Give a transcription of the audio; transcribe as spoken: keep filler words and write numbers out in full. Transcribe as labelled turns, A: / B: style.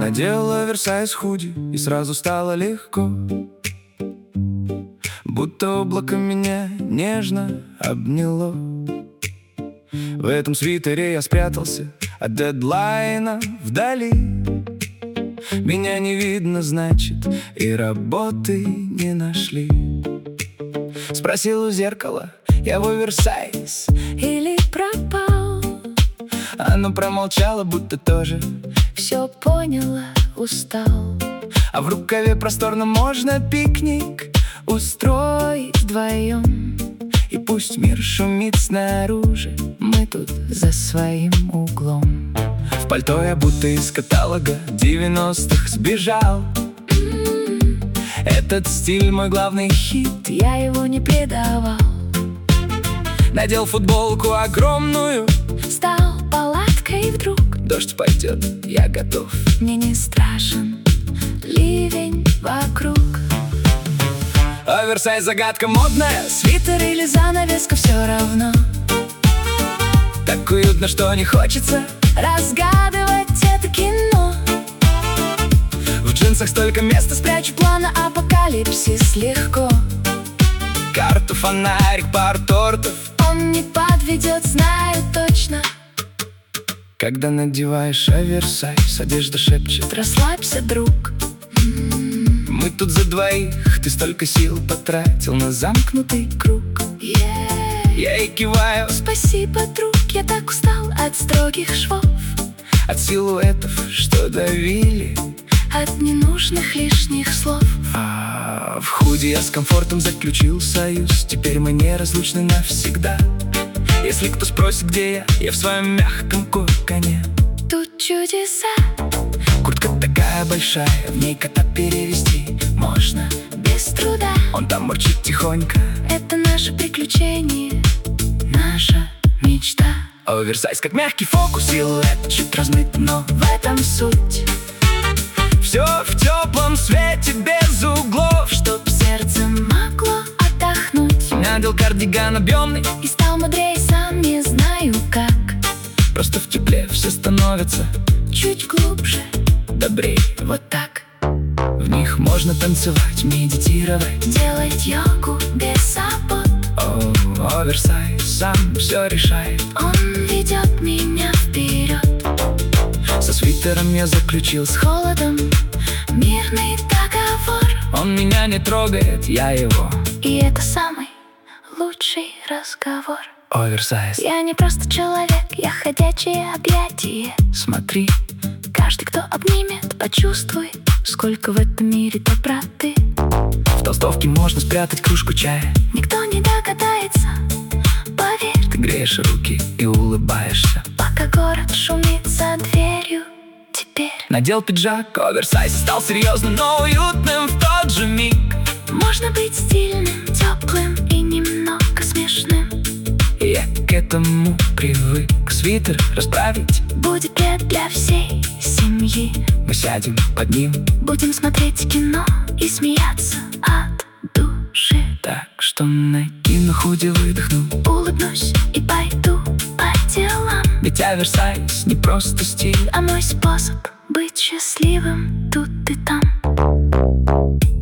A: Надел оверсайз худи, и сразу стало легко, будто облако меня нежно обняло. В этом свитере я спрятался от дедлайна вдали. Меня не видно, значит, и работы не нашли. Спросил у зеркала, я в оверсайз
B: или пропал?
A: Оно промолчало, будто тоже
B: все поняла, устал.
A: А в рукаве просторно можно пикник устроить вдвоем. И пусть мир шумит снаружи, мы тут за своим углом. В пальто я будто из каталога девяностых сбежал. Этот стиль мой главный хит,
B: я его не предавал.
A: Надел футболку огромную,
B: стал палаткой вдруг.
A: Дождь пойдет, я готов,
B: мне не страшен ливень вокруг.
A: Оверсайз загадка модная,
B: свитер или занавеска, все равно.
A: Так уютно, что не хочется
B: разгадывать это кино.
A: В джинсах столько места спрячу,
B: плана апокалипсис легко.
A: Карту, фонарик, пар тортов,
B: он не подведет, знаю точно.
A: Когда надеваешь оверсайз, одежда шепчет:
B: расслабься, друг.
A: Мы тут за двоих, ты столько сил потратил на замкнутый круг.
B: yeah.
A: Я и киваю:
B: спасибо, друг, я так устал от строгих швов,
A: от силуэтов, что давили,
B: от ненужных лишних слов.
A: А в худи я с комфортом заключил союз. Теперь мы неразлучны навсегда. Если кто спросит, где я, я в своем мягком коконе.
B: Тут чудеса.
A: Куртка такая большая, в ней кота перевести можно
B: без труда.
A: Он там мурчит тихонько.
B: Это наше приключение, наша мечта.
A: Оверсайз как мягкий фокус, силуэт чуть размыт, но в этом суть. Все в теплом свете, без углов,
B: чтоб сердце могло отдохнуть.
A: Надел кардиган объемный
B: и стал мудрее, сам не знаю как.
A: Просто в тепле все становятся
B: чуть глубже,
A: добрей.
B: Вот так.
A: В них можно танцевать, медитировать,
B: делать йогу без забот.
A: О, оверсайз сам все решает,
B: он ведет меня вперед.
A: Со свитером я заключил
B: с холодом мирный договор.
A: Он меня не трогает, я его.
B: И это самый лучший разговор.
A: Оверсайз.
B: Я не просто человек, я ходячее объятие.
A: Смотри,
B: каждый, кто обнимет, почувствуй, сколько в этом мире доброты.
A: В толстовке можно спрятать кружку чая,
B: никто не догадается, поверь.
A: Ты греешь руки и улыбаешься,
B: пока город шумит за дверью. Теперь
A: надел пиджак, оверсайз, стал серьезным, но уютным в тот же миг.
B: Можно быть стильным, теплым и немного смешным.
A: Я к этому привык. Свитер расправить,
B: будет плед для всей семьи.
A: Мы сядем под ним,
B: будем смотреть кино и смеяться от души.
A: Так что накину худи, выдохну,
B: улыбнусь и пойду по делам.
A: Ведь оверсайз не просто стиль,
B: а мой способ быть счастливым тут и там.